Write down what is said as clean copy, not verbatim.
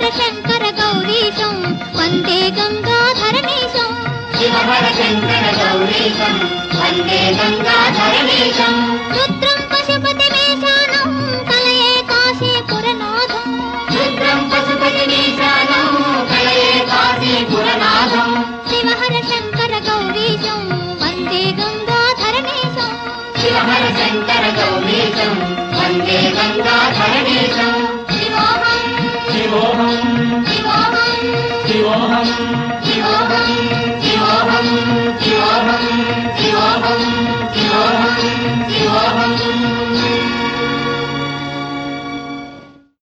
Shankara గౌరీశం వందే గంగాధరణీశం శివహర Shankara గౌరీశం వందే గంగాధరణీశం Rudram Pashupati మేషానం కలయే కాశీపురనాథం Rudram Pashupati మేషానం కలయే కాశీపురనాథం శివహర Shankara గౌరీశం వందే గంగాధరణీశం శివహర Shankara గౌరీశం వందే గంగాధరణీశం శివోహం శివోహం శివోహం శివోహం శివోహం శివోహం శివోహం శివోహం శివోహం శివోహం